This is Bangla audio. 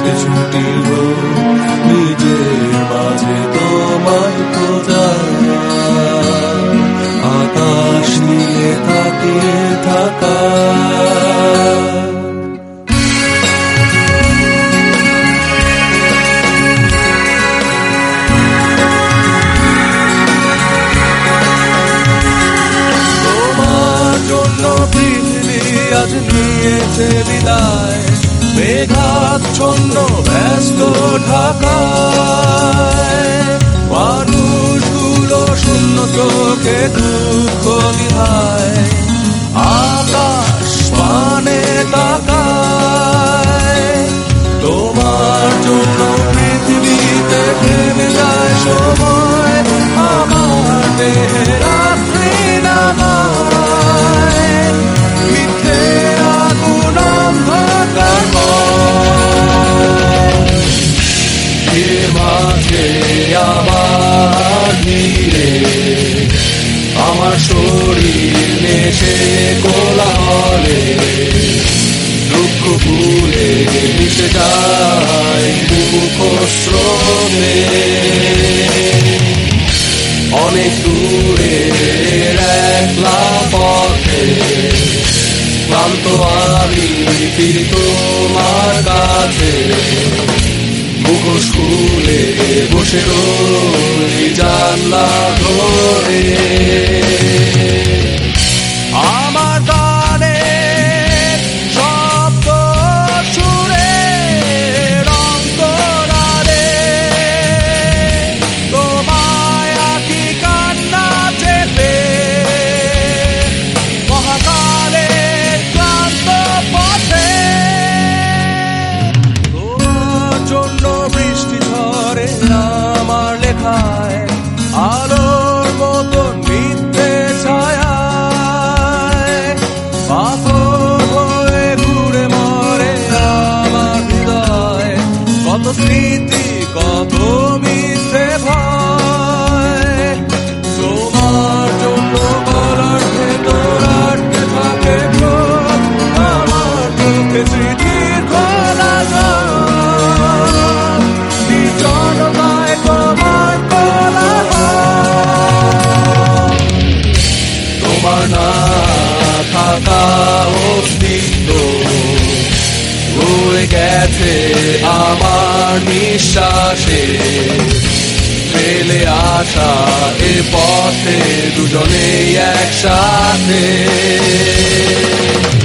করতে ছুটিল নিজের মাঝে তোমায় খোঁজা। আকাশ নিয়ে তাকিয়ে থাকা। আজ নিয়েছে বিদায় মেঘাচ্ছন্ন ব্যস্ত ঢাকায়। মানুষগুলো শূন্য চোখে দুঃখ বিধায় আকাশ পানে তাকায়। তোমার জন্য পৃথিবীতে থেমে যায় সময়, আমার দেহে রাত্রি নামায়। আমার ঘিরে আমার শরীর নেশে কোলাহলে দুঃখ ভুলে মিশে যায় মুখস্রোতে। অনেক দূরে একলা পথে ক্লান্ত আমি ফিরি তোমার কাছে। মুখোশ খুলে বসে রই জানলা ধরে। আমার গানে শব্দ সুরে রং তোরারে তোমায় আঁকি কান্না চেপে মহাকালে ক্লান্ত পথে। তোমার জন্য বৃষ্টি ঝরে আমার লেখায় আলোর মতন মিথ্যে ছায়ায়। পাথর হয়ে ঘুরে মরে আমার হৃদয়, কত স্মৃতি কত মিথ্যে ভয়। তোমার জন্য গলার ভেতর আটকে থাকে ক্রোধ, আমার চোখে স্মৃতির খোলা জল। নির্জনতায় তোমার কোলাহল, তোমার না থাকা অস্তিত্ব রয়ে গেছে আমার নিঃশ্বাসে। ফেলে আসা এ পথে দুজনেই একসাথে।